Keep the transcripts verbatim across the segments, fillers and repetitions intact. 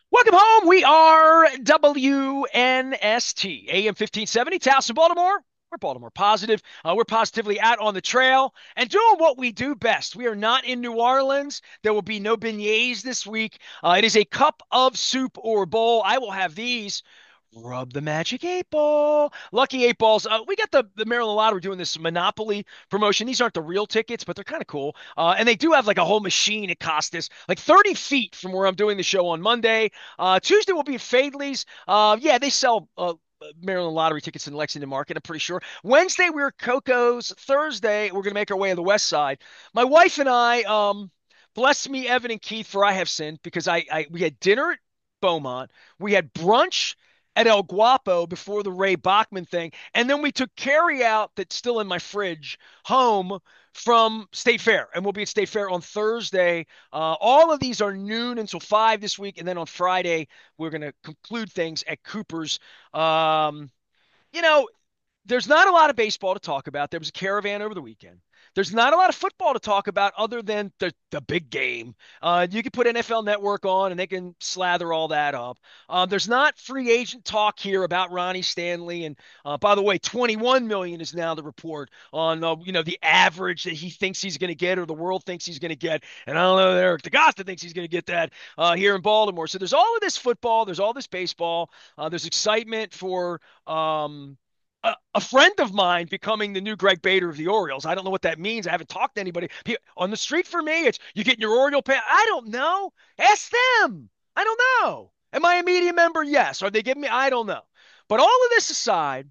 Welcome home. We are W N S T, A M fifteen seventy, Towson, Baltimore. We're Baltimore positive. Uh, we're positively out on the trail and doing what we do best. We are not in New Orleans. There will be no beignets this week. Uh, it is a cup of soup or bowl. I will have these. Rub the magic eight ball. Lucky eight balls. Uh, we got the, the Maryland Lottery doing this Monopoly promotion. These aren't the real tickets, but they're kind of cool. Uh, and they do have like a whole machine. It costs us like thirty feet from where I'm doing the show on Monday. Uh, Tuesday will be at Fadley's. Uh, yeah, they sell uh, Maryland Lottery tickets in Lexington Market, I'm pretty sure. Wednesday, we're at Coco's. Thursday, we're going to make our way on the west side. My wife and I, um, bless me, Evan and Keith, for I have sinned because I, I we had dinner at Beaumont. We had brunch at El Guapo before the Ray Bachman thing. And then we took carry out that's still in my fridge home from State Fair. And we'll be at State Fair on Thursday. Uh, all of these are noon until five this week. And then on Friday, we're going to conclude things at Cooper's. Um, you know, there's not a lot of baseball to talk about. There was a caravan over the weekend. There's not a lot of football to talk about other than the, the big game. Uh, you can put N F L Network on and they can slather all that up. Uh, there's not free agent talk here about Ronnie Stanley. And uh, by the way, twenty-one million dollars is now the report on uh, you know the average that he thinks he's going to get or the world thinks he's going to get. And I don't know, Eric DeGosta thinks he's going to get that uh, here in Baltimore. So there's all of this football. There's all this baseball. Uh, there's excitement for. Um, a, a friend of mine becoming the new Greg Bader of the Orioles. I don't know what that means. I haven't talked to anybody. On the street for me, it's you getting your Oriole pay. I don't know. Ask them. I don't know. Am I a media member? Yes. Are they giving me? I don't know. But all of this aside,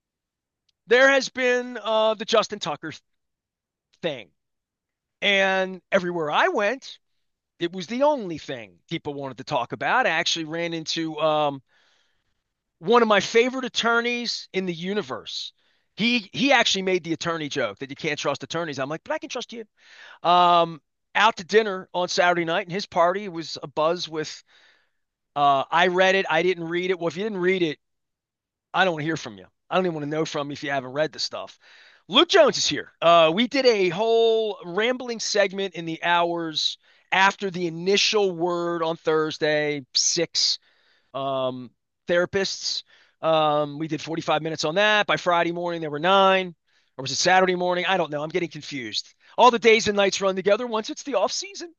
there has been uh, the Justin Tucker thing. And everywhere I went, it was the only thing people wanted to talk about. I actually ran into um, one of my favorite attorneys in the universe. He he actually made the attorney joke that you can't trust attorneys. I'm like, but I can trust you. Um, Out to dinner on Saturday night, and his party was a buzz with. Uh, I read it. I didn't read it. Well, if you didn't read it, I don't want to hear from you. I don't even want to know from you if you haven't read the stuff. Luke Jones is here. Uh, we did a whole rambling segment in the hours after the initial word on Thursday. Six um, therapists. Um, we did forty-five minutes on that. By Friday morning, there were nine. Or was it Saturday morning? I don't know. I'm getting confused. All the days and nights run together once it's the off season.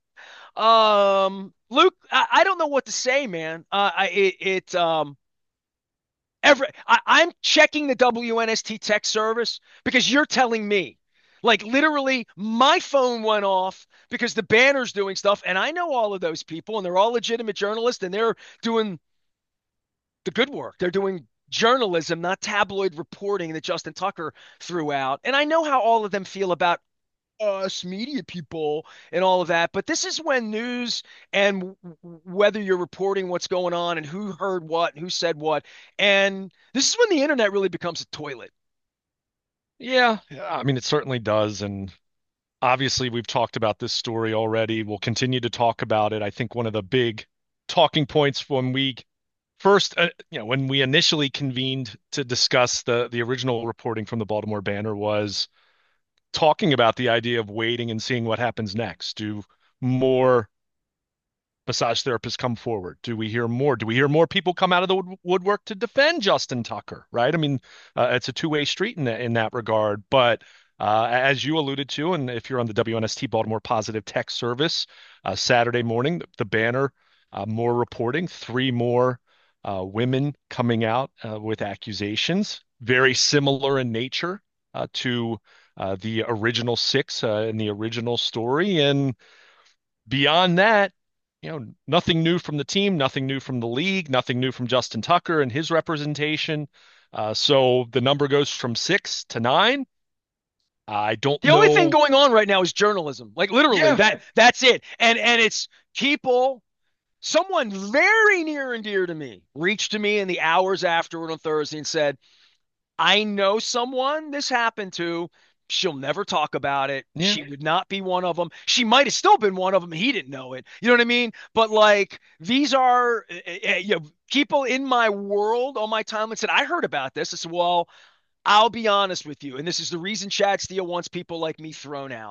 Um, Luke, I, I don't know what to say, man. Uh, I, it, it um, every, I, I'm checking the W N S T tech service because you're telling me, like literally, my phone went off because the banner's doing stuff, and I know all of those people, and they're all legitimate journalists, and they're doing the good work. They're doing journalism, not tabloid reporting that Justin Tucker threw out. And I know how all of them feel about us media people and all of that. But this is when news and w- whether you're reporting what's going on and who heard what and who said what. And this is when the internet really becomes a toilet. Yeah, yeah, I mean, it certainly does. And obviously, we've talked about this story already. We'll continue to talk about it. I think one of the big talking points when we first, uh, you know, when we initially convened to discuss the the original reporting from the Baltimore Banner was talking about the idea of waiting and seeing what happens next. Do more massage therapists come forward? Do we hear more? Do we hear more people come out of the wood- woodwork to defend Justin Tucker? Right? I mean, uh, it's a two-way street in that in that regard. But uh, as you alluded to, and if you're on the W N S T Baltimore Positive Text Service, uh, Saturday morning, the, the banner, uh, more reporting, three more uh, women coming out uh, with accusations, very similar in nature uh, to uh, the original six uh, in the original story, and beyond that, you know, nothing new from the team, nothing new from the league, nothing new from Justin Tucker and his representation. Uh, so the number goes from six to nine. I don't The only thing know. going on right now is journalism. Like literally Yeah, that that's it. And and it's people. Someone very near and dear to me reached to me in the hours afterward on Thursday and said, I know someone this happened to. She'll never talk about it. yeah. She would not be one of them. She might have still been one of them. He didn't know it. You know what I mean? But like these are uh, uh, you know, people in my world on my timeline said, I heard about this. I said, well, I'll be honest with you. And this is the reason Chad Steele wants people like me thrown out.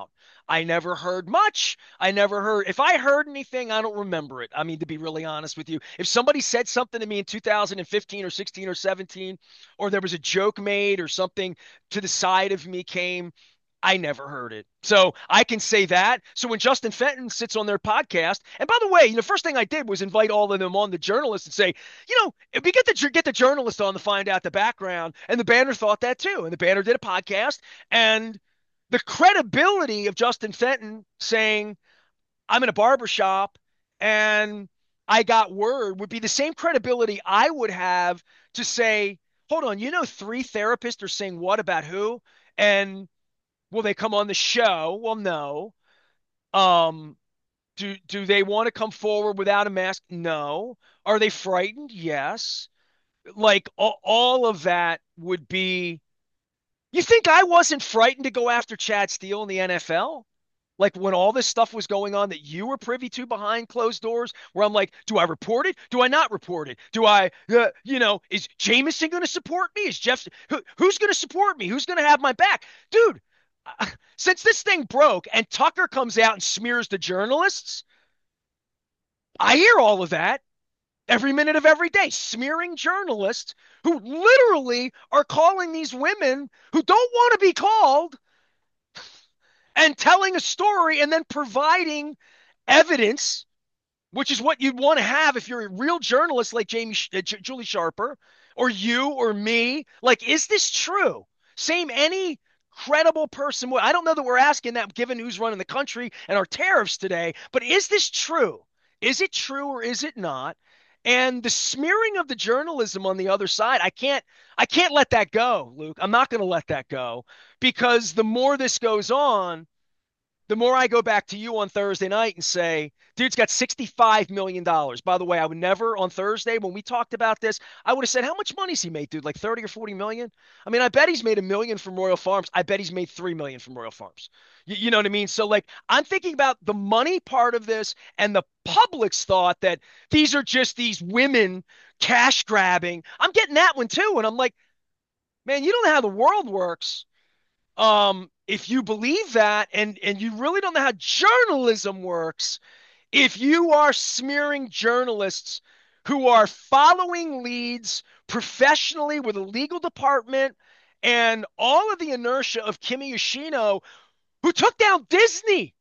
I never heard much. I never heard, if I heard anything, I don't remember it. I mean, to be really honest with you, if somebody said something to me in two thousand fifteen or sixteen or seventeen, or there was a joke made or something to the side of me came, I never heard it. So I can say that. So when Justin Fenton sits on their podcast, and by the way, you know, first thing I did was invite all of them on, the journalists, and say, you know, if we get the get the journalist on to find out the background, and the Banner thought that too, and the Banner did a podcast, and the credibility of Justin Fenton saying, I'm in a barber shop and I got word would be the same credibility I would have to say, hold on, you know, three therapists are saying what about who? And will they come on the show? Well, no. Um, do do they want to come forward without a mask? No. Are they frightened? Yes. Like all, all of that would be. You think I wasn't frightened to go after Chad Steele in the N F L? Like when all this stuff was going on that you were privy to behind closed doors, where I'm like, do I report it? Do I not report it? Do I, uh, you know, is Jameson going to support me? Is Jeff, who, who's going to support me? Who's going to have my back? Dude, uh, since this thing broke and Tucker comes out and smears the journalists, I hear all of that every minute of every day, smearing journalists who literally are calling these women who don't want to be called and telling a story and then providing evidence, which is what you'd want to have if you're a real journalist like Jamie, uh, J- Julie Sharper, or you or me. Like, is this true? Same any credible person would. I don't know that we're asking that given who's running the country and our tariffs today, but is this true? Is it true or is it not? And the smearing of the journalism on the other side, I can't I can't let that go, Luke. I'm not going to let that go because the more this goes on, the more I go back to you on Thursday night and say, dude's got sixty-five million dollars. By the way, I would never on Thursday when we talked about this, I would have said, how much money's he made, dude? Like thirty or forty million? I mean, I bet he's made a million from Royal Farms. I bet he's made three million from Royal Farms. You, you know what I mean? So, like, I'm thinking about the money part of this and the public's thought that these are just these women cash grabbing. I'm getting that one too. And I'm like, man, you don't know how the world works. Um, if you believe that and and you really don't know how journalism works, if you are smearing journalists who are following leads professionally with a legal department and all of the inertia of Kimi Yoshino, who took down Disney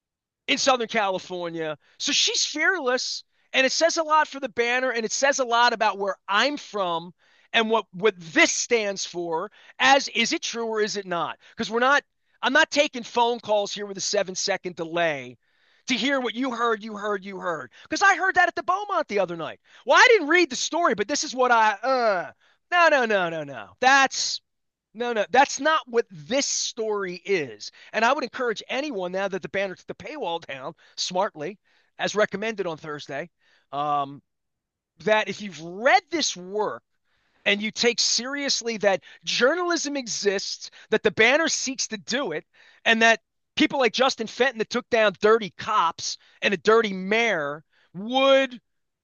in Southern California. So she's fearless, and it says a lot for the Banner, and it says a lot about where I'm from and what what this stands for. As is it true or is it not? Because we're not. I'm not taking phone calls here with a seven second delay to hear what you heard, you heard, you heard. Because I heard that at the Beaumont the other night. Well, I didn't read the story, but this is what I. Uh, no, no, no, no, no. That's no, no, that's not what this story is. And I would encourage anyone now that the Banner took the paywall down smartly, as recommended on Thursday, um, that if you've read this work and you take seriously that journalism exists, that the Banner seeks to do it, and that people like Justin Fenton that took down dirty cops and a dirty mayor would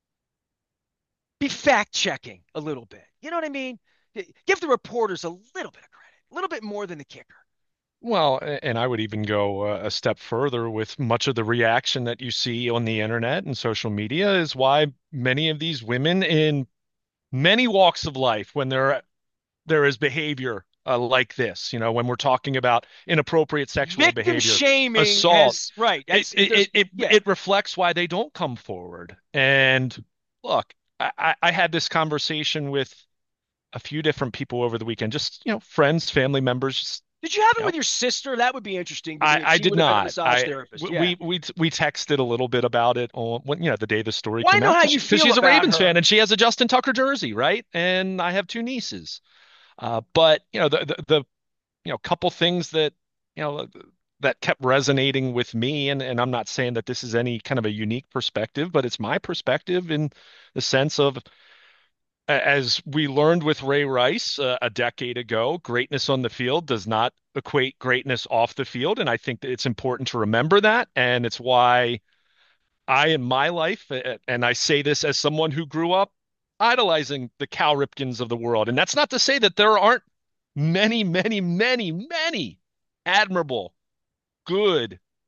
be fact checking a little bit. You know what I mean? Give the reporters a little bit of credit, a little bit more than the kicker. Well, a- and I would even go uh, a step further with much of the reaction that you see on the internet and social media is why many of these women in many walks of life, when there there is behavior uh, like this, you know, when we're talking about inappropriate sexual Victim behavior, shaming assault, has right. it That's, it there's it it, yeah. it reflects why they don't come forward. And look, I, I I had this conversation with a few different people over the weekend, just, you know, friends, family members, just, Did you have it you know, with your sister? That would be interesting to I, me if I she did would have been a not. massage I therapist. Yeah. we we we texted a little bit about it on when you know the day the story Well, I came know out how because you she, feel she's a about Ravens her. fan and she has a Justin Tucker jersey, right? And I have two nieces. Uh, but you know the, the the you know couple things that you know that kept resonating with me, and and I'm not saying that this is any kind of a unique perspective, but it's my perspective in the sense of as we learned with Ray Rice uh, a decade ago, greatness on the field does not equate greatness off the field. And I think that it's important to remember that. And it's why I, in my life, uh, and I say this as someone who grew up idolizing the Cal Ripkens of the world. And that's not to say that there aren't many, many, many, many admirable, good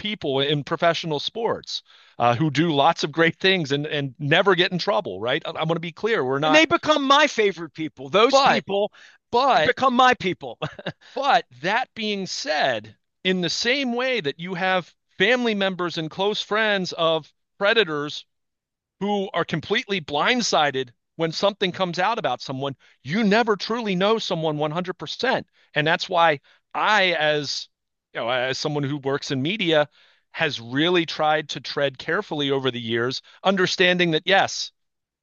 people in professional sports uh, who do lots of great things and and never get in trouble, right? I, I want to be clear, we're And not, they become my favorite people. Those but people but become my people. but that being said, in the same way that you have family members and close friends of predators who are completely blindsided when something comes out about someone, you never truly know someone one hundred percent. And that's why I, as you know, as someone who works in media, has really tried to tread carefully over the years, understanding that yes,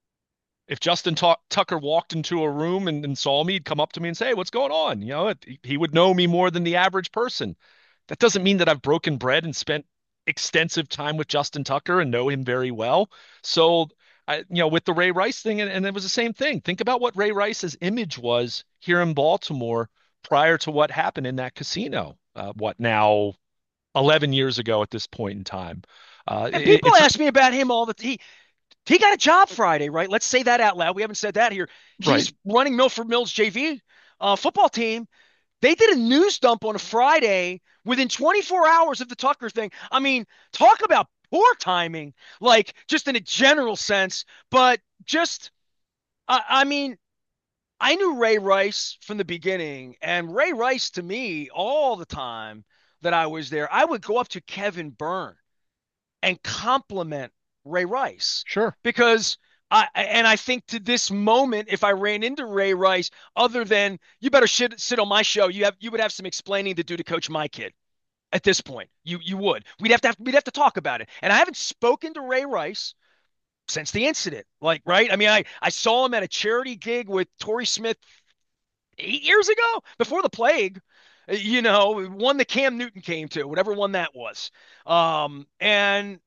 if Justin Tu- Tucker walked into a room and, and saw me, he'd come up to me and say, "Hey, what's going on?" You know, it, he would know me more than the average person. That doesn't mean that I've broken bread and spent extensive time with Justin Tucker and know him very well. So, I, you know, with the Ray Rice thing, and, and it was the same thing. Think about what Ray Rice's image was here in Baltimore prior to what happened in that casino. Uh, what now, eleven years ago at this point in time. Uh, And it, people it's ask me about him all the time. He, he got a job Friday, right? Let's say that out loud. We haven't said that here. right, He's running Milford Mills J V uh, football team. They did a news dump on a Friday within twenty-four hours of the Tucker thing. I mean, talk about poor timing, like just in a general sense, but just, I, I mean, I knew Ray Rice from the beginning, and Ray Rice to me, all the time that I was there, I would go up to Kevin Byrne and compliment Ray Rice sure, because I and I think to this moment, if I ran into Ray Rice, other than you better sit, sit on my show, you have you would have some explaining to do to coach my kid. At this point, you you would. We'd have to have, we'd have to talk about it. And I haven't spoken to Ray Rice since the incident. Like, right? I mean, I I saw him at a charity gig with Torrey Smith eight years ago before the plague. You know, one that Cam Newton came to, whatever one that was. Um, and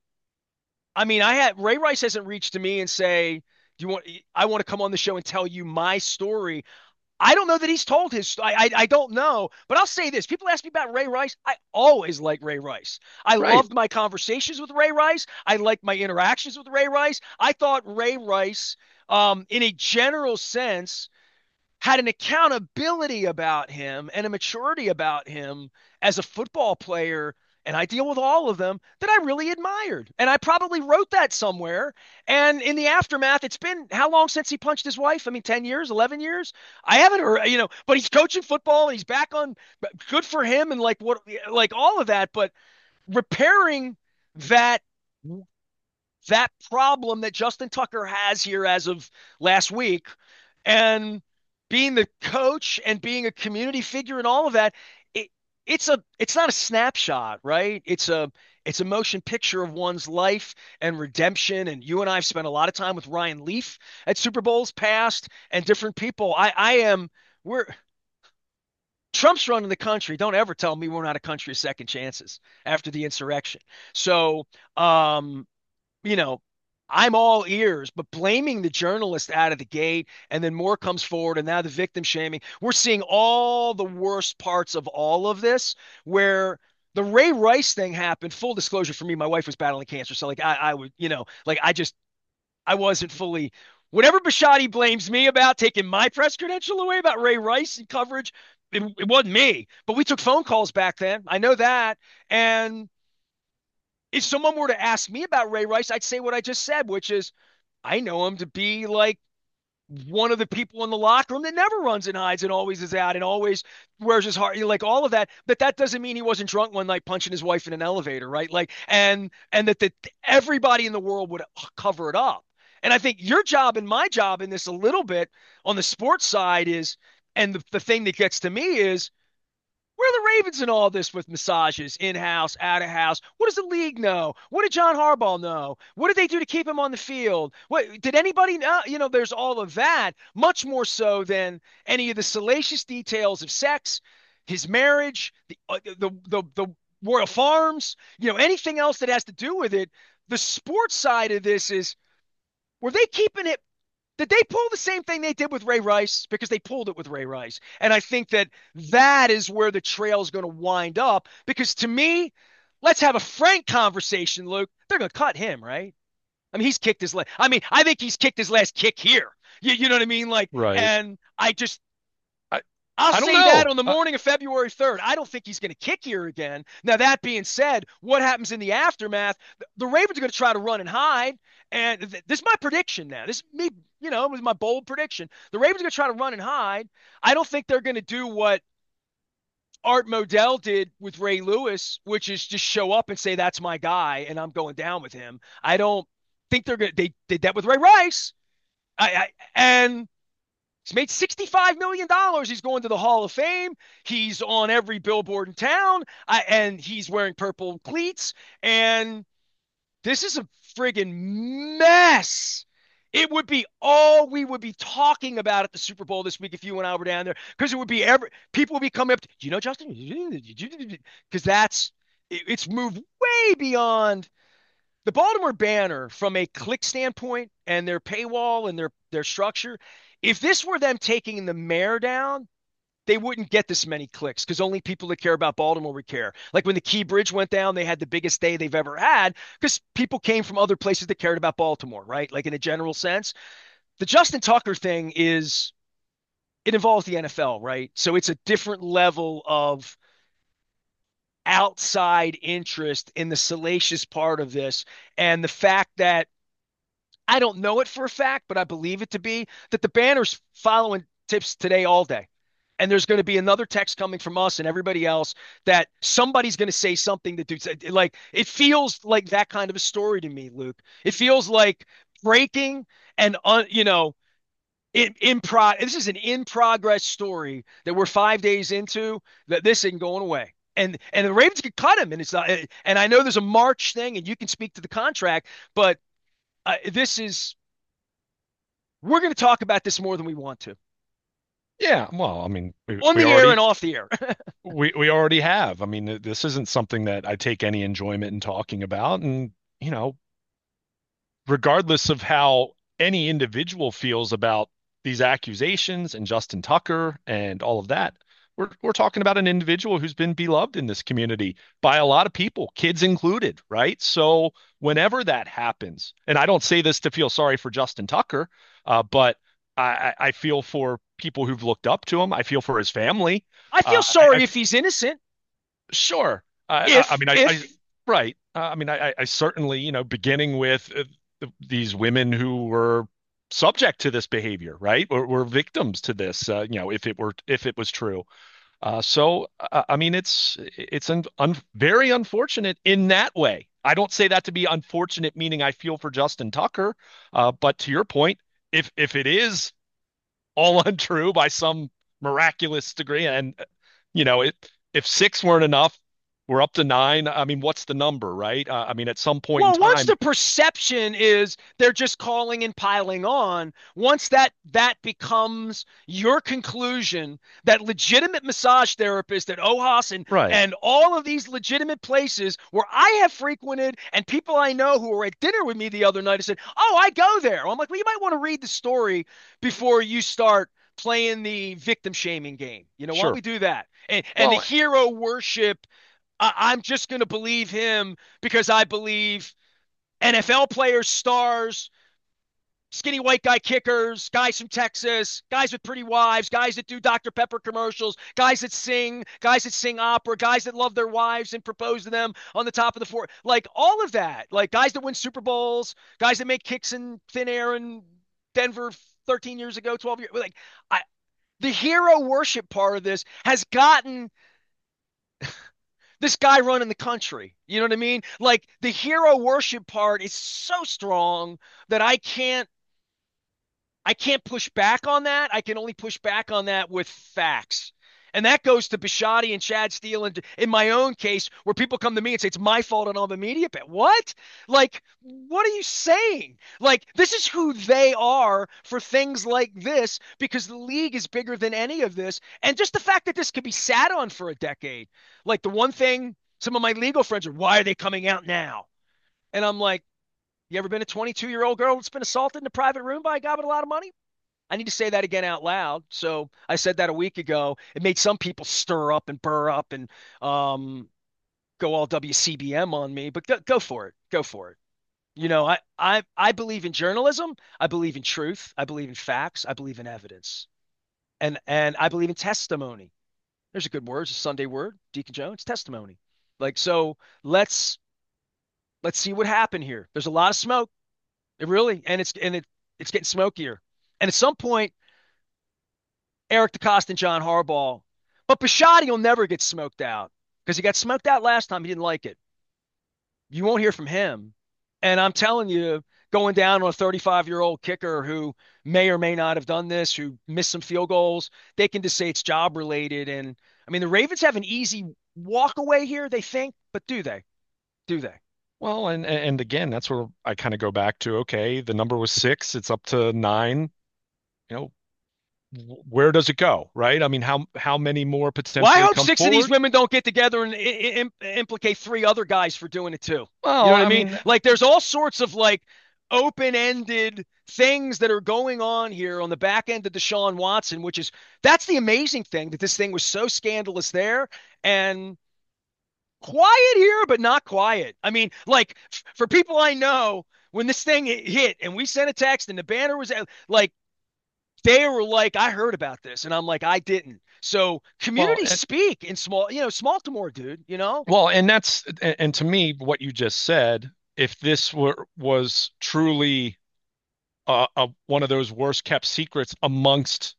I mean, I had Ray Rice hasn't reached to me and say, "Do you want? I want to come on the show and tell you my story." I don't know that he's told his. I, I I don't know, but I'll say this: people ask me about Ray Rice. I always like Ray Rice. I right. loved my conversations with Ray Rice. I liked my interactions with Ray Rice. I thought Ray Rice, um, in a general sense, had an accountability about him and a maturity about him as a football player. And I deal with all of them that I really admired. And I probably wrote that somewhere. And in the aftermath, it's been how long since he punched his wife? I mean, ten years, eleven years? I haven't heard, you know, but he's coaching football and he's back on, good for him and like what, like all of that. But repairing that that problem that Justin Tucker has here as of last week and being the coach and being a community figure and all of that, it, it's a it's not a snapshot, right? It's a it's a motion picture of one's life and redemption. And you and I have spent a lot of time with Ryan Leaf at Super Bowls past and different people. I I am we're Trump's running the country. Don't ever tell me we're not a country of second chances after the insurrection. So um you know, I'm all ears, but blaming the journalist out of the gate and then more comes forward and now the victim shaming. We're seeing all the worst parts of all of this where the Ray Rice thing happened. Full disclosure for me, my wife was battling cancer. So like I, I would, you know, like I just, I wasn't fully, whatever Bishotti blames me about taking my press credential away about Ray Rice and coverage, it, it wasn't me, but we took phone calls back then. I know that. And if someone were to ask me about Ray Rice, I'd say what I just said, which is I know him to be like one of the people in the locker room that never runs and hides and always is out and always wears his heart, like all of that. But that doesn't mean he wasn't drunk one night punching his wife in an elevator, right? Like, and and that that everybody in the world would cover it up. And I think your job and my job in this a little bit on the sports side is, and the, the thing that gets to me is where are the Ravens in all this with massages, in house, out of house? What does the league know? What did John Harbaugh know? What did they do to keep him on the field? What did anybody know? You know, there's all of that, much more so than any of the salacious details of sex, his marriage, the uh, the the, the Royal Farms, you know, anything else that has to do with it. The sports side of this is were they keeping it did they pull the same thing they did with Ray Rice? Because they pulled it with Ray Rice. And I think that that is where the trail is going to wind up. Because to me, let's have a frank conversation, Luke. They're going to cut him, right? I mean, he's kicked his last. I mean, I think he's kicked his last kick here. You, you know what I mean? Like, Right. and I just, I, I'll I don't say that know. on the Uh, morning of February third. I don't think he's going to kick here again. Now, that being said, what happens in the aftermath? The Ravens are going to try to run and hide. And th- this is my prediction now. This is me, you know, it was my bold prediction. The Ravens are going to try to run and hide. I don't think they're going to do what Art Modell did with Ray Lewis, which is just show up and say, that's my guy, and I'm going down with him. I don't think they're going to, they did that with Ray Rice. I, I and He's made sixty-five million dollars. He's going to the Hall of Fame. He's on every billboard in town, I, and he's wearing purple cleats. And this is a friggin' mess. It would be all we would be talking about at the Super Bowl this week if you and I were down there, because it would be every people would be coming up. To, do you know Justin? Because that's it, it's moved way beyond the Baltimore Banner from a click standpoint and their paywall and their their structure. If this were them taking the mayor down, they wouldn't get this many clicks because only people that care about Baltimore would care. Like when the Key Bridge went down, they had the biggest day they've ever had because people came from other places that cared about Baltimore, right? Like in a general sense. The Justin Tucker thing is it involves the N F L, right? So it's a different level of outside interest in the salacious part of this. And the fact that I don't know it for a fact, but I believe it to be that the Banner's following tips today all day. And there's going to be another text coming from us and everybody else that somebody's going to say something that do like it feels like that kind of a story to me, Luke. It feels like breaking and uh, you know in in pro this is an in progress story that we're five days into that this isn't going away. And and the Ravens could cut him, and it's not. And I know there's a March thing, and you can speak to the contract, but uh, this is we're going to talk about this more than we want to yeah, well, I mean, we, on we the air already and off the air. we we already have. I mean, this isn't something that I take any enjoyment in talking about, and you know, regardless of how any individual feels about these accusations and Justin Tucker and all of that, we're we're talking about an individual who's been beloved in this community by a lot of people, kids included, right? So whenever that happens, and I don't say this to feel sorry for Justin Tucker, uh, but I, I feel for people who've looked up to him. I feel for his family. I feel Uh, I, I sorry if he's innocent. Sure. I, I, I If mean, I, I if right. Uh, I mean, I, I certainly, you know, beginning with uh, th- these women who were subject to this behavior, right, or were victims to this, uh, you know, if it were if it was true. Uh, so, uh, I mean, it's it's un, un, very unfortunate in that way. I don't say that to be unfortunate, meaning I feel for Justin Tucker. Uh, but to your point, if if it is all untrue by some miraculous degree, and you know, it, if six weren't enough, we're up to nine. I mean, what's the number, right? Uh, I mean, at some point in well, once time, the perception is they're just calling and piling on, once that that becomes your conclusion that legitimate massage therapists at Ojos and right? and all of these legitimate places where I have frequented and people I know who were at dinner with me the other night and said, "Oh, I go there." I'm like, "Well, you might want to read the story before you start playing the victim shaming game. You know, why don't Sure. we do that?" And and the Well, hero worship I, am just going to believe him because I believe N F L players, stars, skinny white guy kickers, guys from Texas, guys with pretty wives, guys that do Doctor Pepper commercials, guys that sing, guys that sing opera, guys that love their wives and propose to them on the top of the floor. Like all of that. Like guys that win Super Bowls, guys that make kicks in thin air in Denver thirteen years ago, twelve years. Like I, the hero worship part of this has gotten this guy running the country. You know what I mean? Like the hero worship part is so strong that I can't I can't push back on that. I can only push back on that with facts. And that goes to Bishotti and Chad Steele and in my own case, where people come to me and say, it's my fault and I'm a media pet. What? Like, what are you saying? Like, this is who they are for things like this because the league is bigger than any of this. And just the fact that this could be sat on for a decade. Like, the one thing some of my legal friends are, why are they coming out now? And I'm like, you ever been a twenty-two year old girl that's been assaulted in a private room by a guy with a lot of money? I need to say that again out loud. So I said that a week ago. It made some people stir up and burr up and um, go all W C B M on me, but go, go for it. Go for it. You know, I, I, I believe in journalism. I believe in truth. I believe in facts. I believe in evidence. and and I believe in testimony. There's a good word, it's a Sunday word, Deacon Jones, testimony. Like so, let's let's see what happened here. There's a lot of smoke. It really, and it's and it it's getting smokier. And at some point, Eric DeCosta and John Harbaugh, but Bisciotti will never get smoked out because he got smoked out last time. He didn't like it. You won't hear from him. And I'm telling you, going down on a thirty-five year old kicker who may or may not have done this, who missed some field goals, they can just say it's job related. And I mean, the Ravens have an easy walk away here, they think, but do they? Do they? Well, and and again, that's where I kind of go back to, okay, the number was six, it's up to nine. You know, where does it go, right? I mean, how how many more Well, I potentially hope come six of these forward? women don't get together and I- I- implicate three other guys for doing it too. You Well, know what I I mean? mean, Like, there's all sorts of like open-ended things that are going on here on the back end of Deshaun Watson, which is that's the amazing thing that this thing was so scandalous there and quiet here, but not quiet. I mean, like f- for people I know, when this thing hit and we sent a text and the banner was out, like they were like, I heard about this, and I'm like, I didn't. So well, communities and, speak in small, you know, small to more, dude. You know, well, and that's and, and to me, what you just said, if this were was truly uh, a, one of those worst kept secrets amongst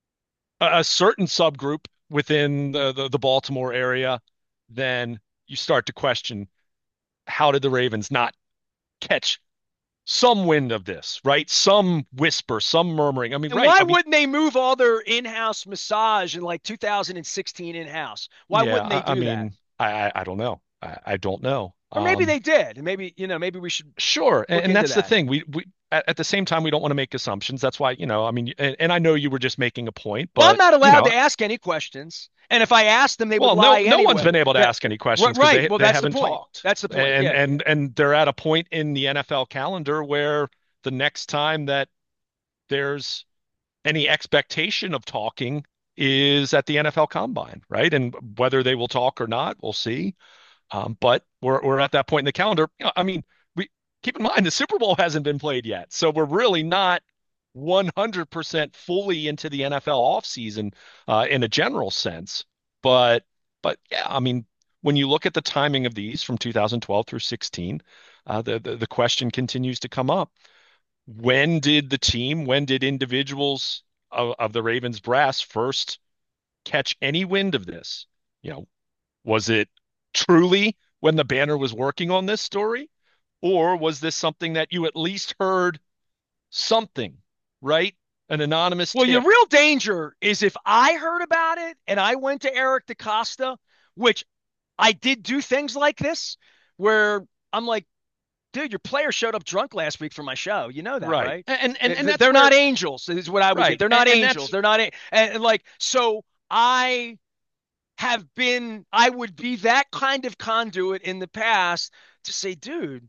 a, a certain subgroup within the, the the Baltimore area, then you start to question, how did the Ravens not catch some wind of this, right? Some whisper, some murmuring. I mean, and right. why I mean, wouldn't they move all their in-house massage in like two thousand sixteen in-house? Why yeah, wouldn't they I, I do that? mean, I, I, I don't know. I, I don't know. Or maybe Um, they did, and maybe you know, maybe we should sure. And, look and into that's the that. thing. We, we, at, at the same time, we don't want to make assumptions. That's why, you know, I mean, and, and I know you were just making a point, Well, I'm but, not you allowed know, to ask any questions, and if I asked them, they would well, no, lie no one's anyway. been able to That ask any r- questions because right? they, Well, they that's the haven't point. talked. That's the point. And, Yeah, yeah. and, and they're at a point in the N F L calendar where the next time that there's any expectation of talking is at the N F L Combine, right? And whether they will talk or not, we'll see. Um, but we're we're at that point in the calendar. I mean, we keep in mind the Super Bowl hasn't been played yet, so we're really not one hundred percent fully into the N F L offseason uh, in a general sense. But but yeah, I mean, when you look at the timing of these from two thousand twelve through sixteen, uh, the, the the question continues to come up: when did the team, when did individuals of, of the Ravens brass first catch any wind of this? You know, was it truly when the banner was working on this story? Or was this something that you at least heard something, right? An anonymous Well, your tip. real danger is if I heard about it and I went to Eric DeCosta, which I did do things like this, where I'm like, dude, your player showed up drunk last week for my show. You know that, Right. right? And and and that's They're not where angels, is what I would say. right. They're And, not and angels. that's They're not, a- and, and like, so I have been, I would be that kind of conduit in the past to say, dude,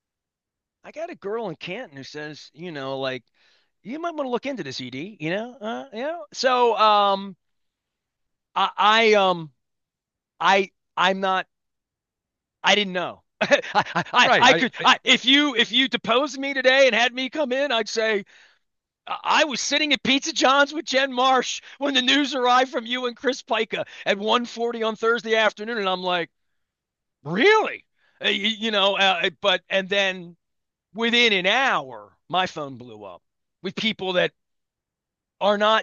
I got a girl in Canton who says, you know, like, you might want to look into this, E D, you know? Uh, you know? So, um, I, I, um, I, I'm not, I didn't know. I, I, right. I I, could, I I, if you, if you deposed me today and had me come in, I'd say, I was sitting at Pizza John's with Jen Marsh when the news arrived from you and Chris Pica at one forty on Thursday afternoon, and I'm like, really? Uh, you, you know, uh, but and then within an hour, my phone blew up with people that are not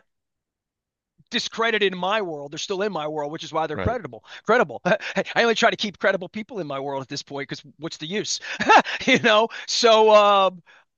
discredited in my world. They're still in my world, which is why they're right. credible. Credible. I only try to keep credible people in my world at this point because what's the use? you know. So, um,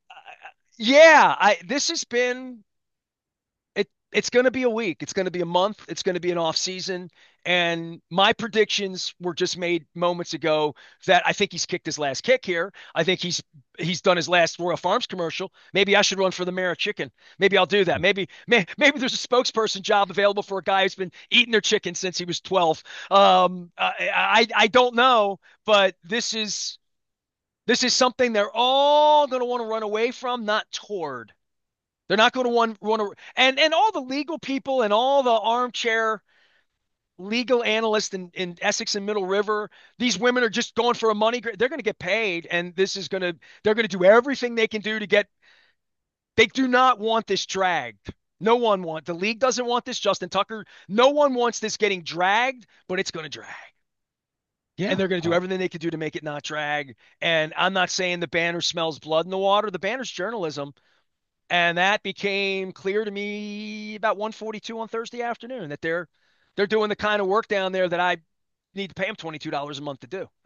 yeah, I this has been it it's going to be a week. It's going to be a month. It's going to be an off season. And my predictions were just made moments ago that I think he's kicked his last kick here. I think he's he's done his last Royal Farms commercial. Maybe I should run for the mayor of chicken. Maybe I'll do that. Maybe may, maybe there's a spokesperson job available for a guy who's been eating their chicken since he was twelve. Um, I, I I don't know, but this is this is something they're all going to want to run away from, not toward. They're not going to want, want to, and and all the legal people and all the armchair legal analysts in, in Essex and Middle River, these women are just going for a money. They're going to get paid, and this is going to, they're going to do everything they can do to get. They do not want this dragged. No one want the league doesn't want this. Justin Tucker, no one wants this getting dragged, but it's going to drag. And Yeah. they're going to do Uh, everything they can do to make it not drag. And I'm not saying the banner smells blood in the water. The banner's journalism. And that became clear to me about one forty-two on Thursday afternoon that they're they're doing the kind of work down there that I need to pay them twenty-two dollars a month to do.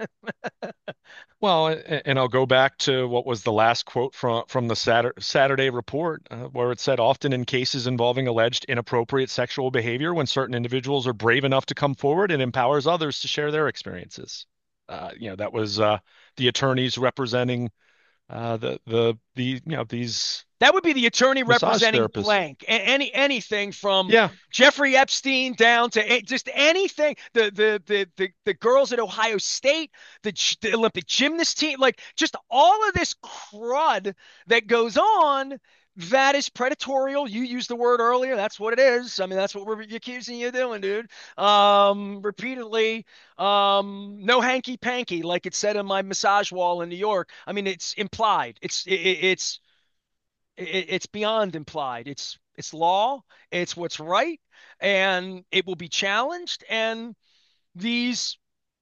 well, a- and I'll go back to what was the last quote from from the Saturday, Saturday report, uh, where it said, often in cases involving alleged inappropriate sexual behavior, when certain individuals are brave enough to come forward, it empowers others to share their experiences. Uh, you know, that was uh, the attorneys representing uh, the the the you know these That would be the attorney massage representing therapists. blank. A- any anything from Yeah. Jeffrey Epstein down to a- just anything. The the the the, the girls at Ohio State, the, the Olympic gymnast team, like just all of this crud that goes on. That is predatorial. You used the word earlier. That's what it is. I mean, that's what we're accusing you of doing, dude. Um, repeatedly, um, no hanky panky, like it said on my massage wall in New York. I mean, it's implied. It's it, it's it, it's beyond implied. It's it's law. It's what's right, and it will be challenged. And these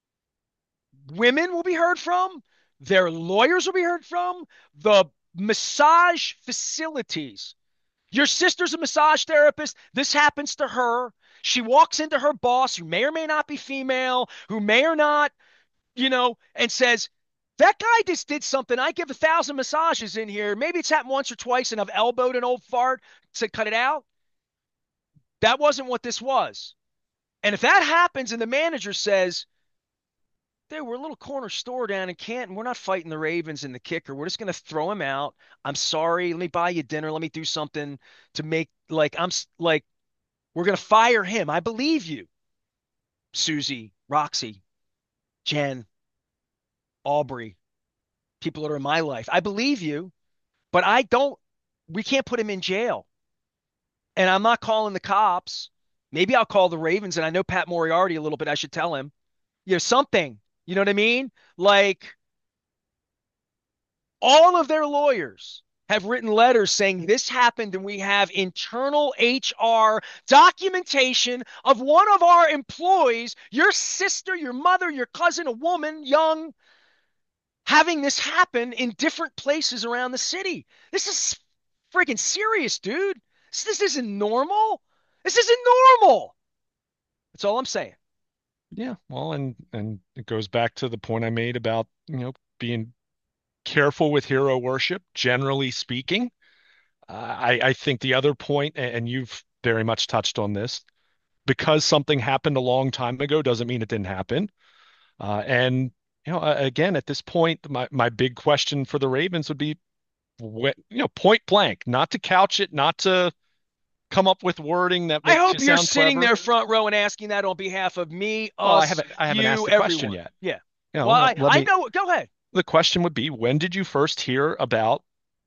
women will be heard from. Their lawyers will be heard from. The massage facilities. Your sister's a massage therapist. This happens to her. She walks into her boss, who may or may not be female, who may or not, you know, and says, that guy just did something. I give a thousand massages in here. Maybe it's happened once or twice and I've elbowed an old fart to cut it out. That wasn't what this was. And if that happens and the manager says, "Hey, we're a little corner store down in Canton. We're not fighting the Ravens and the kicker. We're just going to throw him out. I'm sorry. Let me buy you dinner. Let me do something to make like I'm like we're going to fire him." I believe you, Susie, Roxy, Jen, Aubrey, people that are in my life. I believe you, but I don't. We can't put him in jail. And I'm not calling the cops. Maybe I'll call the Ravens, and I know Pat Moriarty a little bit. I should tell him, you know, something. You know what I mean? Like all of their lawyers have written letters saying this happened, and we have internal H R documentation of one of our employees, your sister, your mother, your cousin, a woman, young, having this happen in different places around the city. This is freaking serious, dude. This, this isn't normal. This isn't normal. That's all I'm saying. Yeah. Well, and and it goes back to the point I made about, you know, being careful with hero worship, generally speaking. Uh, I, I think the other point, and you've very much touched on this, because something happened a long time ago doesn't mean it didn't happen. Uh, and you know, uh, again, at this point, my my big question for the Ravens would be, you know, point blank, not to couch it, not to come up with wording that I makes hope you you're sound sitting clever. there front row and asking that on behalf of me, Well, I us, haven't I haven't asked you, the question everyone. yet. Yeah. You know, Well, let, I, let I me. know. Go ahead. The question would be, when did you first hear about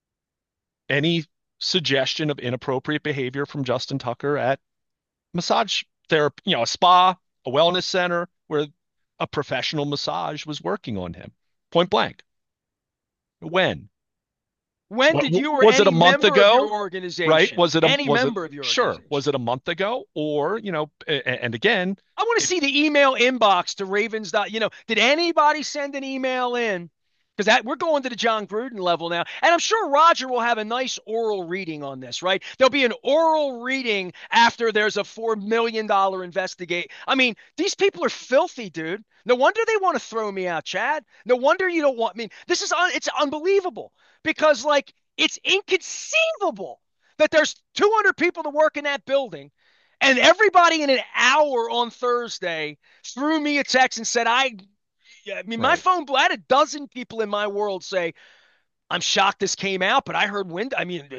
any suggestion of inappropriate behavior from Justin Tucker at massage therapy, you know, a spa, a wellness center where a professional massage was working on him? Point blank. When? When What, did you or was it a any month member of your ago? Right? organization, Was it a any was it member of your sure? organization, Was it a month ago? Or, you know, a- and again, I want to if see the email inbox to Ravens. You know, did anybody send an email in? Because that we're going to the John Gruden level now, and I'm sure Roger will have a nice oral reading on this, right? There'll be an oral reading after there's a four million dollar investigate. I mean, these people are filthy, dude. No wonder they want to throw me out, Chad. No wonder you don't want me. This is un, it's unbelievable because like it's inconceivable that there's two hundred people to work in that building and everybody in an hour on Thursday threw me a text and said, I, I mean, my right, phone, I had a dozen people in my world say, I'm shocked this came out, but I heard wind. I mean,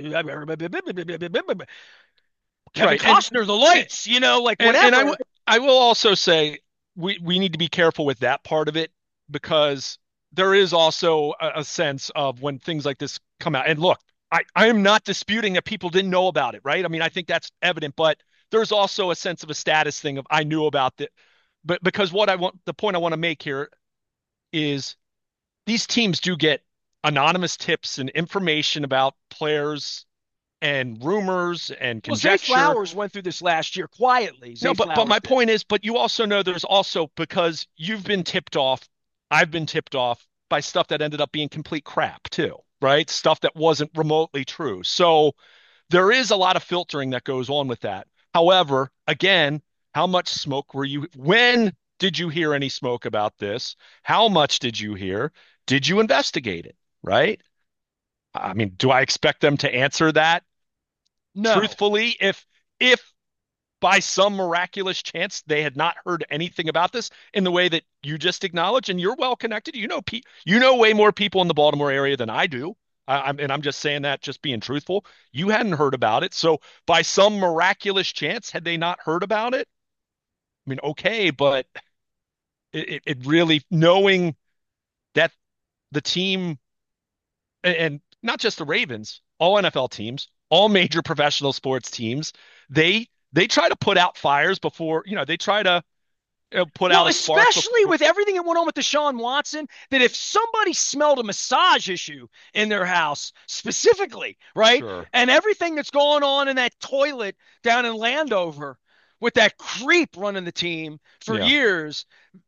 Kevin right, and Costner, the lights, you know, like and and I whatever. w I will also say we we need to be careful with that part of it, because there is also a, a sense of when things like this come out. And look, I I am not disputing that people didn't know about it, right? I mean, I think that's evident, but there's also a sense of a status thing of I knew about it. But because what I want, the point I want to make here is these teams do get anonymous tips and information about players and rumors and Well, Zay conjecture. Flowers went through this last year quietly. No, Zay but but Flowers my did. point is, but you also know there's also because you've been tipped off, I've been tipped off by stuff that ended up being complete crap too, right? Stuff that wasn't remotely true. So there is a lot of filtering that goes on with that. However, again, how much smoke were you? When did you hear any smoke about this? How much did you hear? Did you investigate it? Right? I mean, do I expect them to answer that No. truthfully if if by some miraculous chance they had not heard anything about this in the way that you just acknowledged? And you're well connected. You know, pe- you know way more people in the Baltimore area than I do. I, I'm, and I'm just saying that, just being truthful. You hadn't heard about it, so by some miraculous chance, had they not heard about it? I mean, okay, but it, it, it really knowing that the team and not just the Ravens, all N F L teams, all major professional sports teams, they they try to put out fires before, you know, they try to you know, put Well, out a spark especially before. with everything that went on with Deshaun Watson, that if somebody smelled a massage issue in their house specifically, right, Sure. and everything that's going on in that toilet down in Landover with that creep running the team for Yeah. years,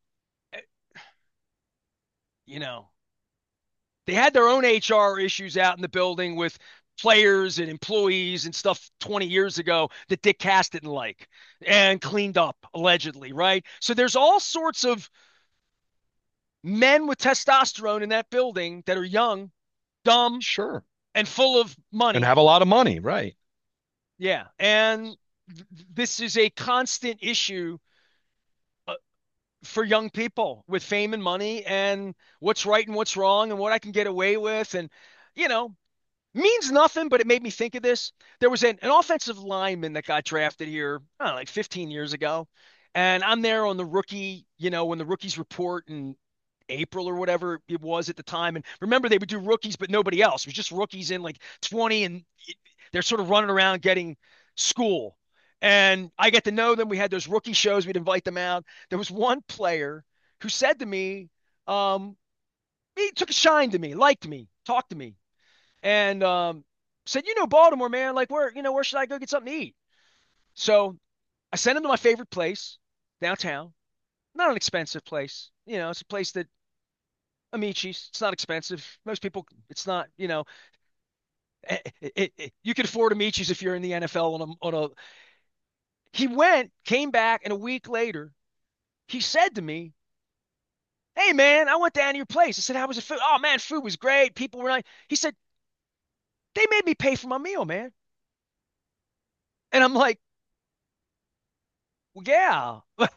you know, they had their own H R issues out in the building with players and employees and stuff twenty years ago that Dick Cass didn't like and cleaned up allegedly, right? So there's all sorts of men with testosterone in that building that are young, dumb, Sure. and full of And money. have a lot of money, right? Yeah. And th- this is a constant issue uh, for young people with fame and money and what's right and what's wrong and what I can get away with. And, you know, means nothing, but it made me think of this. There was an, an offensive lineman that got drafted here, I don't know, like fifteen years ago. And I'm there on the rookie, you know, when the rookies report and April or whatever it was at the time. And remember, they would do rookies, but nobody else. It was just rookies in like twenty, and they're sort of running around getting school. And I get to know them. We had those rookie shows. We'd invite them out. There was one player who said to me, um, he took a shine to me, liked me, talked to me, and um, said, "You know, Baltimore, man. Like, where, you know, where should I go get something to eat?" So I sent him to my favorite place downtown. Not an expensive place. You know, it's a place that Amici's. It's not expensive. Most people, it's not, you know, it, it, it, you can afford Amici's if you're in the N F L on a, on a. He went, came back, and a week later, he said to me, "Hey, man, I went down to your place." I said, "How was the food?" "Oh, man, food was great. People were nice." He said, "They made me pay for my meal, man." And I'm like, "Well, yeah."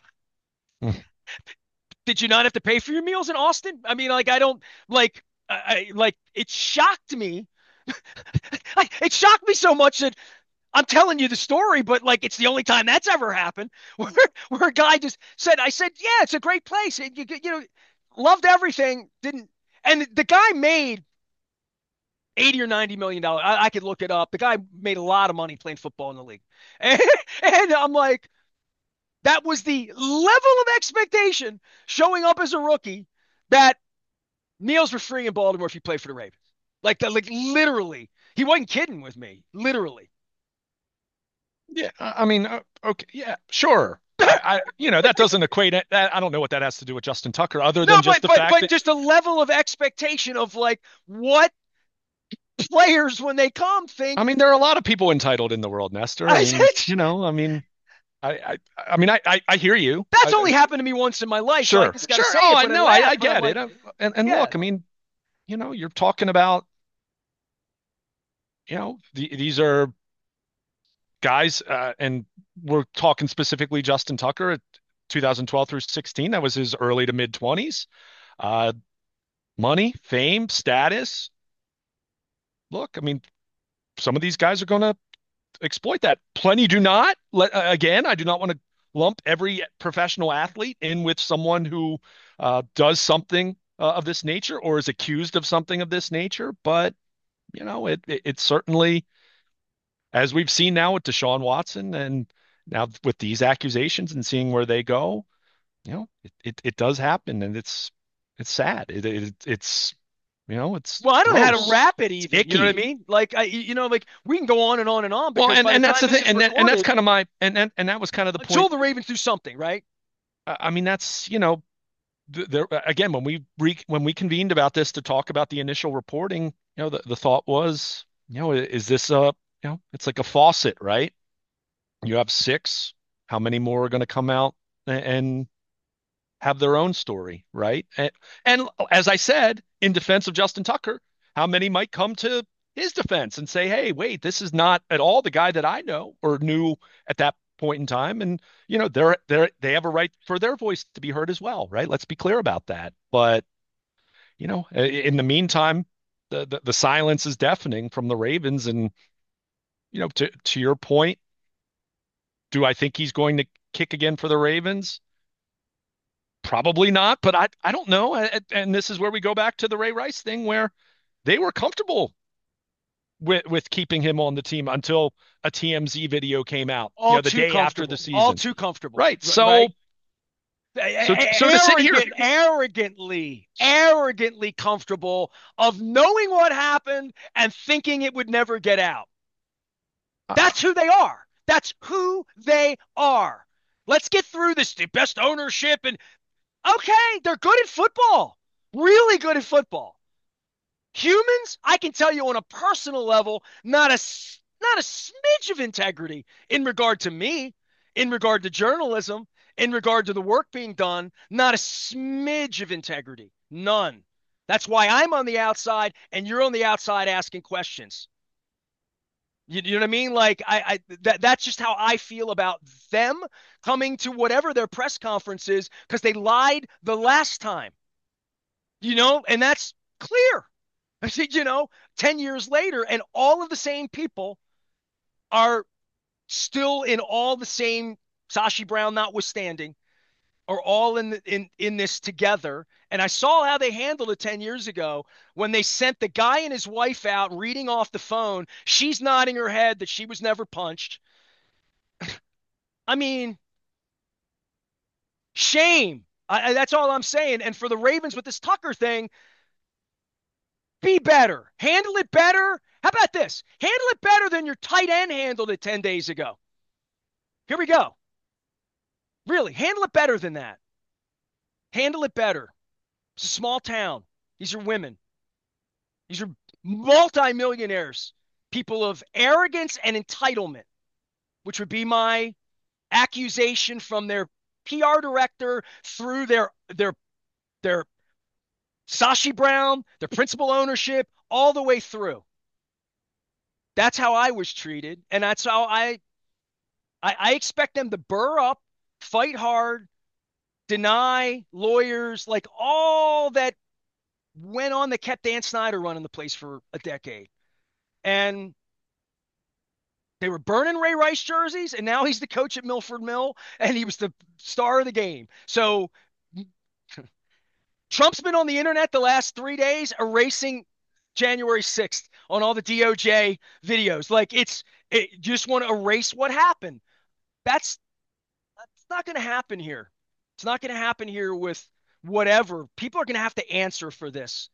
Did you not have to pay for your meals in Austin? I mean, like, I don't like, I, I like, it shocked me. Like, it shocked me so much that I'm telling you the story, but like it's the only time that's ever happened where, where a guy just said, I said, "Yeah, it's a great place. You, you know, loved everything. Didn't." And the guy made eighty or ninety million dollars. I, I could look it up. The guy made a lot of money playing football in the league. And, and I'm like, that was the level of expectation showing up as a rookie that meals were free in Baltimore if you play for the Ravens. Like, the, like literally, he wasn't kidding with me. Literally. Yeah. I I mean, uh, okay. Yeah, sure. I, I, you know, that doesn't equate it. That, I don't know what that has to do with Justin Tucker, other No, than but just the but fact but that, just a level of expectation of like what players when they come I think. mean, there are a lot of people entitled in the world, Nestor. I I mean, said, you know, I mean, I, I, I mean, I, I, I hear you. that's I, only happened to me once in my life, so I sure, just got to sure. say Oh, it. I But I know. I, laugh. I But I'm get it. like, Uh, And, and yeah, look, I mean, you know, you're talking about, you know, the, these are guys, uh, and we're talking specifically Justin Tucker at two thousand twelve through sixteen. That was his early to mid twenties. Uh, money, fame, status. Look, I mean, some of these guys are going to exploit that. Plenty do not. Let, uh, again, I do not want to lump every professional athlete in with someone who uh, does something uh, of this nature or is accused of something of this nature. But you know, it, it it certainly, as we've seen now with Deshaun Watson, and now with these accusations and seeing where they go, you know, it it, it does happen, and it's it's sad. It, it it's You know, it's Well, I don't know how to gross. wrap it It's even. You know what I icky. mean? Like I, you know, like we can go on and on and on Well, because and by the and that's time the this thing, is and that and that's recorded, kind of my and and and that was kind of the until point. the Ravens do something, right? I I mean, that's, you know, th- there again when we re, when we convened about this to talk about the initial reporting, you know, the, the thought was, you know, is this a, you know, it's like a faucet, right? You have six. How many more are going to come out a- and have their own story, right? And, and as I said, in defense of Justin Tucker, how many might come to his defense and say, "Hey, wait, this is not at all the guy that I know or knew at that point in time." And you know, they're they're they have a right for their voice to be heard as well, right? Let's be clear about that. But you know, in the meantime, the the, the silence is deafening from the Ravens. And you know, to to your point, do I think he's going to kick again for the Ravens? Probably not, but I I don't know. And this is where we go back to the Ray Rice thing, where they were comfortable with with keeping him on the team until a T M Z video came out, you All know, the too day after the comfortable. All season. too comfortable, Right. So right? so to, so to sit here, Arrogant, arrogantly, arrogantly comfortable of knowing what happened and thinking it would never get out. uh, That's who they are. That's who they are. Let's get through this. The best ownership and okay, they're good at football. Really good at football. Humans, I can tell you on a personal level, not a not a smidge of integrity in regard to me, in regard to journalism, in regard to the work being done, not a smidge of integrity. None. That's why I'm on the outside and you're on the outside asking questions. You, you know what I mean? Like I, I that that's just how I feel about them coming to whatever their press conference is because they lied the last time. You know, and that's clear. I said, you know, ten years later, and all of the same people are still in all the same, Sashi Brown notwithstanding, are all in, the, in, in this together. And I saw how they handled it ten years ago when they sent the guy and his wife out reading off the phone. She's nodding her head that she was never punched. I mean, shame. I, I, that's all I'm saying. And for the Ravens with this Tucker thing, be better. Handle it better. How about this? Handle it better than your tight end handled it ten days ago. Here we go. Really, handle it better than that. Handle it better. It's a small town. These are women. These are multimillionaires, people of arrogance and entitlement, which would be my accusation from their P R director through their their their Sashi Brown, their principal ownership, all the way through. That's how I was treated, and that's how I I, I expect them to burr up, fight hard, deny lawyers, like all that went on that kept Dan Snyder running the place for a decade. And they were burning Ray Rice jerseys, and now he's the coach at Milford Mill, and he was the star of the game. So Trump's been on the internet the last three days erasing January sixth on all the D O J videos. Like it's, it, you just want to erase what happened. That's That's not going to happen here. It's not going to happen here with whatever. People are going to have to answer for this.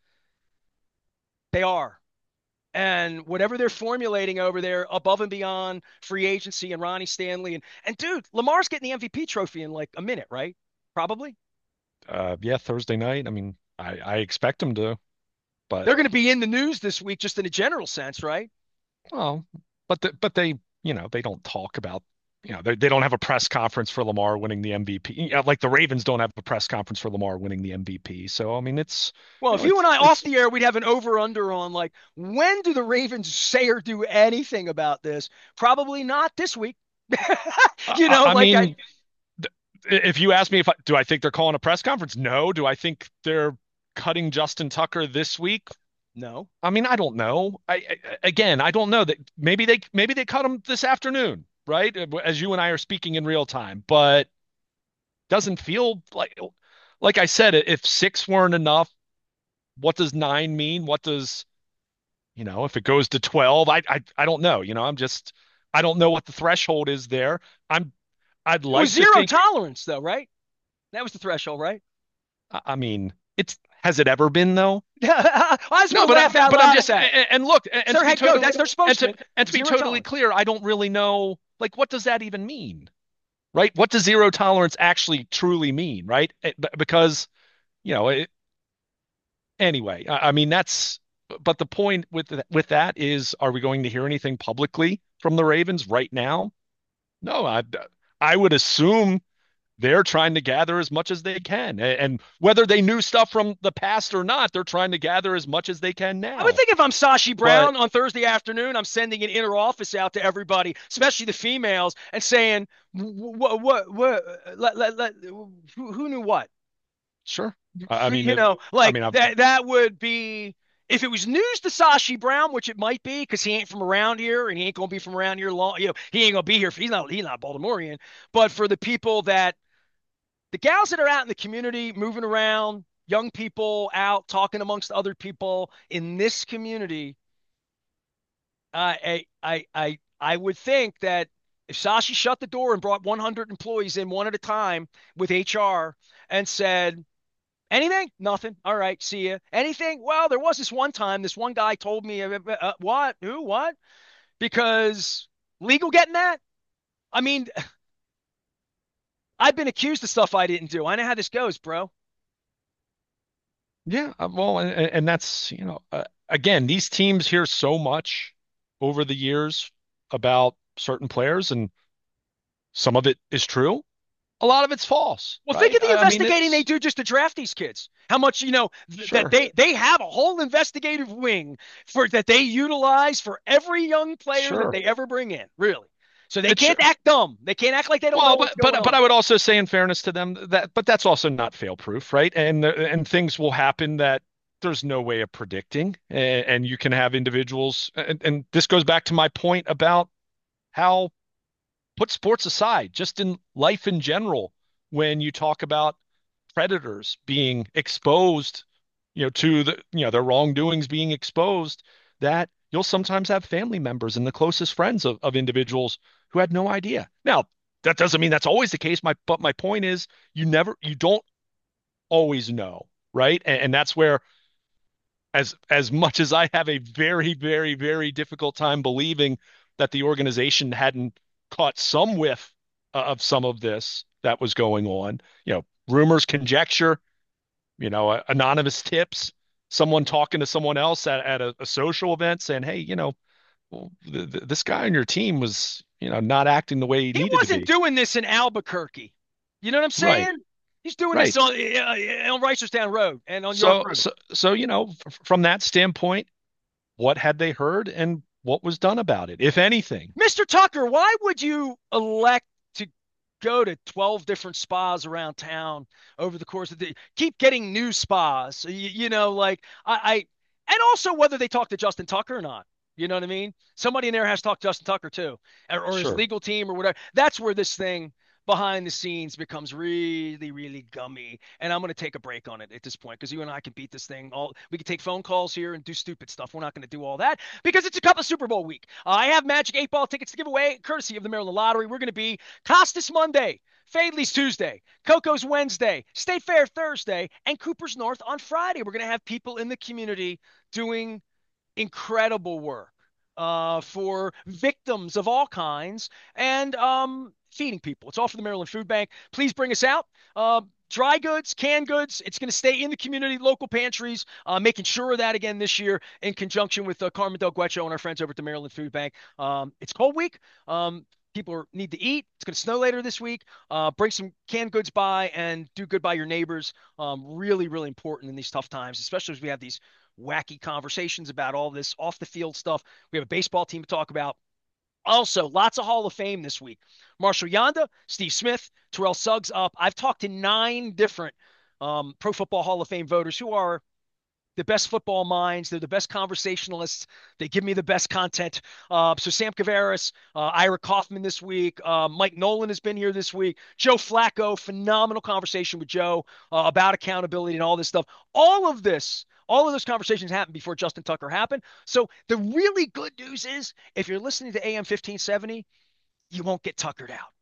They are. And whatever they're formulating over there above and beyond free agency and Ronnie Stanley. And, and dude, Lamar's getting the M V P trophy in like a minute, right? Probably. uh, yeah, Thursday night. I mean, I I expect him to, but They're going to be in the news this week, just in a general sense, right? well, but the, but they, you know, they don't talk about, you know, they they don't have a press conference for Lamar winning the M V P. Yeah, like the Ravens don't have a press conference for Lamar winning the M V P. So I mean, it's, Well, you if know, you it's and I off it's the air, we'd have an over under on like, when do the Ravens say or do anything about this? Probably not this week. you I, know, I like I, mean, if you ask me if I, do I think they're calling a press conference? No. Do I think they're cutting Justin Tucker this week? no. I mean, I don't know. I, I again, I don't know that maybe they maybe they cut him this afternoon, right? As you and I are speaking in real time, but doesn't feel like like I said, if six weren't enough, what does nine mean? What does, you know, if it goes to twelve, I I I don't know. You know, I'm just I don't know what the threshold is there. I'm I'd It was like to zero think, tolerance, though, right? That was the threshold, right? I I mean, it's Has it ever been though? I was No, going to but I, laugh out but I'm loud just at that. and, and look It's and their to be head coach. totally That's their and to spokesman. and to be Zero totally tolerance. clear, I don't really know like what does that even mean, right? What does zero tolerance actually truly mean, right? It- b- because you know, it, anyway, I, I mean that's but the point with th- with that is, are we going to hear anything publicly from the Ravens right now? No, I I would assume they're trying to gather as much as they can. A- And whether they knew stuff from the past or not, they're trying to gather as much as they can I would now. think if I'm Sashi But Brown on Thursday afternoon, I'm sending an inner office out to everybody, especially the females, and saying, "What, what, what? Let, let, let, who, who knew what? sure. I I mean, You it, know, I like mean, I've, that. That would be if it was news to Sashi Brown, which it might be, because he ain't from around here and he ain't gonna be from around here long. You know, he ain't gonna be here. He's not. He's not Baltimorean. But for the people that the gals that are out in the community moving around, young people out talking amongst other people in this community, uh, I, I, I, I would think that if Sashi shut the door and brought one hundred employees in one at a time with H R and said, anything? Nothing. All right, see ya. Anything? Well, there was this one time, this one guy told me, uh, uh, what? Who? What? Because legal getting that? I mean, I've been accused of stuff I didn't do. I know how this goes, bro. yeah, uh, well, and, and that's, you know, uh, again, these teams hear so much over the years about certain players, and some of it is true. A lot of it's false, Well, think right? of the I, I mean, investigating they it's do just to draft these kids. How much, you know, th- that sure, they they have a whole investigative wing for that they utilize for every young player that sure. they ever bring in, really. So they It's can't act dumb. They can't act like they don't know Well, what's but going but but on. I would also say, in fairness to them, that but that's also not fail proof, right? And and things will happen that there's no way of predicting, and, and you can have individuals, and, and this goes back to my point about how, put sports aside, just in life in general, when you talk about predators being exposed, you know, to the, you know, their wrongdoings being exposed, that you'll sometimes have family members and the closest friends of, of individuals who had no idea. Now, that doesn't mean that's always the case. My, but my point is, you never, you don't always know, right? And, and that's where, as as much as I have a very, very, very difficult time believing that the organization hadn't caught some whiff uh, of some of this that was going on, you know, rumors, conjecture, you know, uh, anonymous tips, someone talking to someone else at, at a, a social event saying, hey, you know, well, th th this guy on your team was, you know, not acting the way he He needed to wasn't be. doing this in Albuquerque. You know what I'm Right, saying? He's doing this right. on uh, on Reisterstown Road and on York So, Road. so, so, you know, f from that standpoint, what had they heard and what was done about it, if anything? mister Tucker, why would you elect to go to twelve different spas around town over the course of the keep getting new spas? You, you know, like I, I and also whether they talk to Justin Tucker or not. You know what I mean? Somebody in there has talked to Justin Tucker too, or, or his Sure. legal team or whatever. That's where this thing behind the scenes becomes really, really gummy. And I'm going to take a break on it at this point because you and I can beat this thing. All we can take phone calls here and do stupid stuff. We're not going to do all that because it's a couple of Super Bowl week. Uh, I have Magic Eight Ball tickets to give away, courtesy of the Maryland Lottery. We're going to be Costas Monday, Fadley's Tuesday, Coco's Wednesday, State Fair Thursday, and Cooper's North on Friday. We're going to have people in the community doing incredible work uh, for victims of all kinds and um, feeding people. It's all for the Maryland Food Bank. Please bring us out. Uh, dry goods, canned goods. It's going to stay in the community, local pantries, uh, making sure of that again this year in conjunction with uh, Carmen Del Guecho and our friends over at the Maryland Food Bank. Um, it's cold week. Um, people are, need to eat. It's going to snow later this week. Uh, bring some canned goods by and do good by your neighbors. Um, really, really important in these tough times, especially as we have these wacky conversations about all this off the field stuff. We have a baseball team to talk about. Also, lots of Hall of Fame this week. Marshall Yanda, Steve Smith, Terrell Suggs up. I've talked to nine different um, Pro Football Hall of Fame voters who are the best football minds. They're the best conversationalists. They give me the best content. Uh, so Sam Cavaris, uh, Ira Kaufman this week. Uh, Mike Nolan has been here this week. Joe Flacco, phenomenal conversation with Joe uh, about accountability and all this stuff. All of this, all of those conversations happened before Justin Tucker happened. So the really good news is if you're listening to A M fifteen seventy, you won't get tuckered out.